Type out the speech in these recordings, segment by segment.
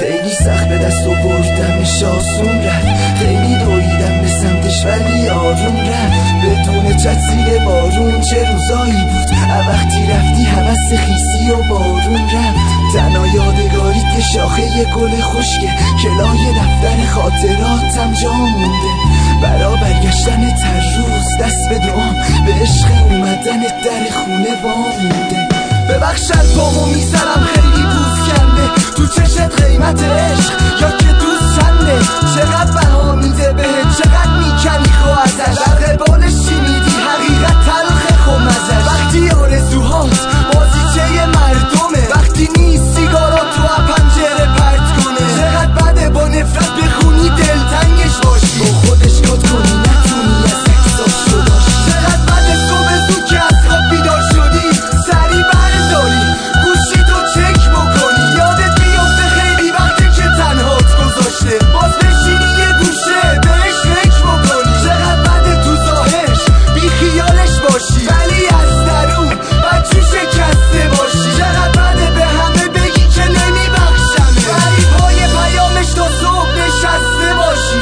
خیلی سخت به دست آوردمش آسون رفت، خیلی دویدم به سمتش ولی آروم رفت، بدون چت زیر بارون چه روزایی بود، وقتی رفتی هوس خیسی و بارون رفت. تنها یادگاریت یه شاخه گل خشکه که لای دفتر خاطراتم جا مونده، برا برگشتن تر روز دست به دعام به عشق اومدن در خونه وامونده. ببخشد پامو میزنم خیلی بوز کنده تو چشت قیمت عشق یا که دوست چنده، چقدر بها میده بهت چقدر میکنی خو ازش، در قبالش چی میدی حقیقت تلخ خو مزش. وقتی آرزوهات بازیچه مردمه، وقتی نیست سیگارا تو پنجره پرت کنه، چقدر بده با نفرت بخونی دلتنگش باشی، با خودش کات کنی نتونی از احساس شداش. چقدر بده صبح زود که از خواب بیدار شدی سری برداری گوشی تو چک بکنی، یادت بیافته خیلی وقته که تنهات گذاشته، باز بشینی یه گوشه بهش فکر بکنی. چقدر بده تو ظاهرش بی خیالش باشی ولی از درون بچو شکسته باشی، چقدر بده به همه بگی که نمیبخشمه ولی پای پیامش تا صبح نشسته باشی.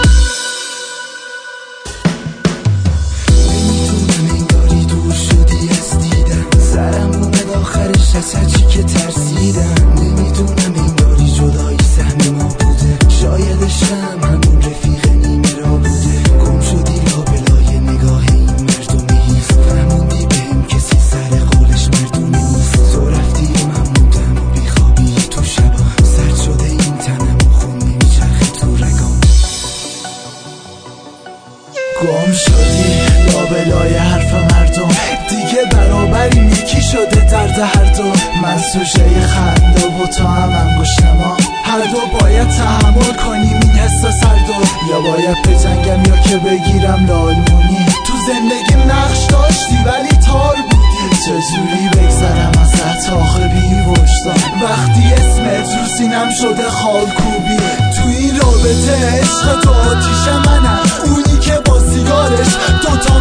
نمیتونم انگاری دور شدی از دیدم، سرم اومد آخرش از هرچی که ترسیدم، نمیدونم انگاری جدایی سهم ما بوده، شاید عشقم همون رفیق نیمه را بوده، گم شدی لابلای نگاه این مردمی، فهموندی بهم کسی سر قولش مردمی نیست، تو رفتی و من موندم و بیخوابی تو شبا، سرد شده این تنم و خون نمیچرخه تو رگام. گم شدی لابلای حرف مردم، دیگه برابریم یکی شده درد هر دو، من سوژه خنده و تو هم انگشتما، هر دو باید تحمل کنیم این حساس هر دو، یا باید بجنگم یا که بگیرم لالمونی. تو زندگیم نقش داشتی ولی تار بودی، چجوری بگذرم ازت آخه بی وجدان، وقتی اسمت رو سینم شده خالکوبی. تو این رابطه عشق تو آتیش منم، اونی که با سیگارش دوتا